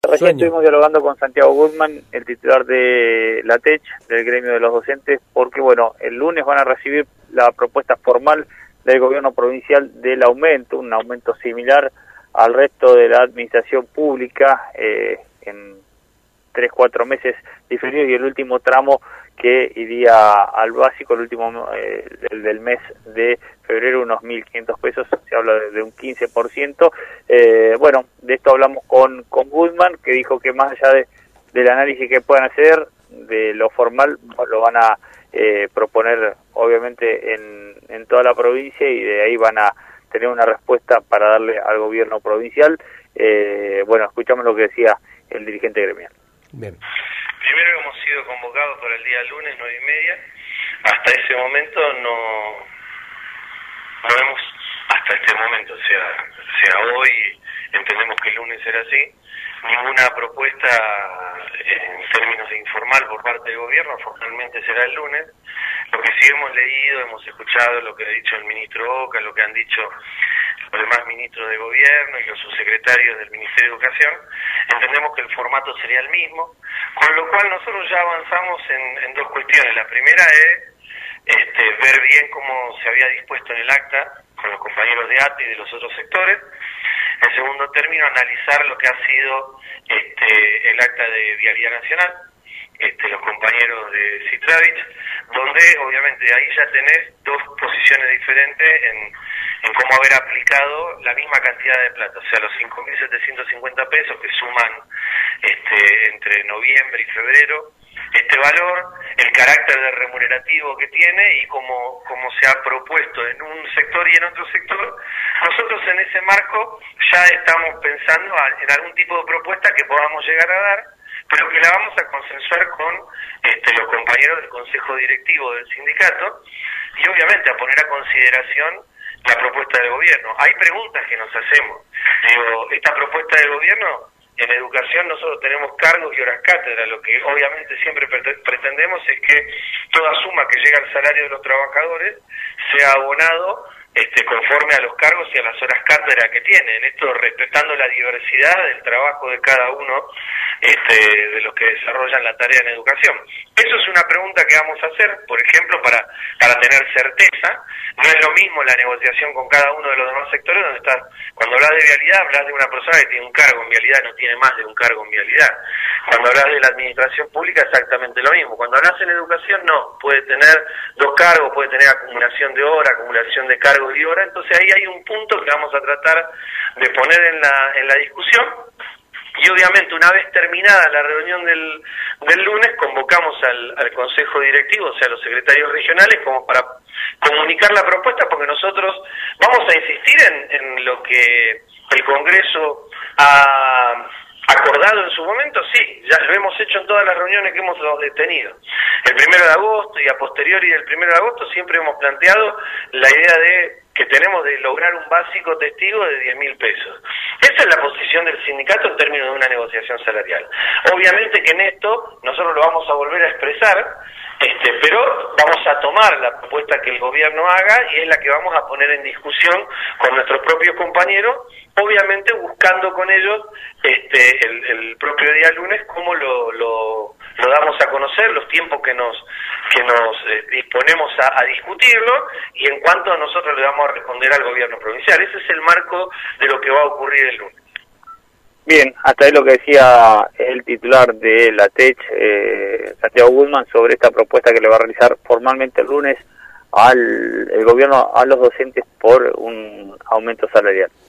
Recién estuvimos dialogando con Santiago Guzmán, el titular de la TECH, del gremio de los docentes, porque bueno, el lunes van a recibir la propuesta formal del gobierno provincial del aumento, un aumento similar al resto de la administración pública en 3-4 meses diferidos, y el último tramo que iría al básico, el último del mes de febrero, unos 1.500 pesos, se habla de un 15%. Bueno, de esto hablamos con Guzmán, que dijo que más allá del análisis que puedan hacer, de lo formal, lo van a proponer obviamente en toda la provincia, y de ahí van a tener una respuesta para darle al gobierno provincial. Bueno, escuchamos lo que decía el dirigente gremial. Bien. Primero hemos sido convocados para el día lunes, 9:30. Hasta ese momento no hemos, hasta este momento, sea hoy, entendemos que el lunes será así, ninguna propuesta en términos de informal por parte del gobierno. Formalmente será el lunes. Lo que sí hemos leído, hemos escuchado lo que ha dicho el ministro Oca, lo que han dicho los demás ministros de gobierno y los subsecretarios del Ministerio de Educación. Entendemos que el formato sería el mismo, con lo cual nosotros ya avanzamos en dos cuestiones. La primera es ver bien cómo se había dispuesto en el acta con los compañeros de ATE y de los otros sectores. En segundo término, analizar lo que ha sido el acta de Vialidad Nacional, los compañeros de Citravich, donde obviamente ahí ya tenés dos posiciones diferentes en cómo haber aplicado la misma cantidad de plata, o sea, los 5.750 pesos que suman entre noviembre y febrero, este valor, el carácter de remunerativo que tiene y cómo se ha propuesto en un sector y en otro sector. Nosotros en ese marco ya estamos pensando en algún tipo de propuesta que podamos llegar a dar, pero que la vamos a consensuar con los compañeros del Consejo Directivo del sindicato, y obviamente a poner a consideración la propuesta del gobierno. Hay preguntas que nos hacemos. Digo, esta propuesta del gobierno, en educación nosotros tenemos cargos y horas cátedra. Lo que obviamente siempre pretendemos es que toda suma que llega al salario de los trabajadores sea abonado conforme a los cargos y a las horas cátedra que tienen. Esto respetando la diversidad del trabajo de cada uno de los que desarrollan la tarea en educación. Eso es una pregunta que vamos a hacer, por ejemplo, para tener certeza. No es lo mismo la negociación con cada uno de los demás sectores, donde cuando hablas de vialidad, hablas de una persona que tiene un cargo en vialidad, no tiene más de un cargo en vialidad. Cuando hablas de la administración pública, exactamente lo mismo. Cuando hablas en educación, no, puede tener dos cargos, puede tener acumulación de horas, acumulación de cargos y horas. Entonces ahí hay un punto que vamos a tratar de poner en la discusión. Y obviamente una vez terminada la reunión del lunes, convocamos al Consejo Directivo, o sea, a los secretarios regionales, como para comunicar la propuesta, porque nosotros vamos a insistir en lo que el Congreso ha acordado en su momento. Sí, ya lo hemos hecho en todas las reuniones que hemos tenido. El 1 de agosto y a posteriori del 1 de agosto siempre hemos planteado la idea que tenemos de lograr un básico testigo de 10.000 pesos. Esa es la posición del sindicato en términos de una negociación salarial. Obviamente que en esto nosotros lo vamos a volver a expresar, pero vamos a tomar la propuesta que el gobierno haga y es la que vamos a poner en discusión con nuestros propios compañeros, obviamente buscando con ellos el propio día lunes cómo lo damos a conocer, los tiempos que nos disponemos a discutirlo, y en cuanto a nosotros le vamos a responder al gobierno provincial. Ese es el marco de lo que va a ocurrir el lunes. Bien, hasta ahí lo que decía el titular de la TECH, Santiago Guzmán, sobre esta propuesta que le va a realizar formalmente el lunes el gobierno a los docentes por un aumento salarial.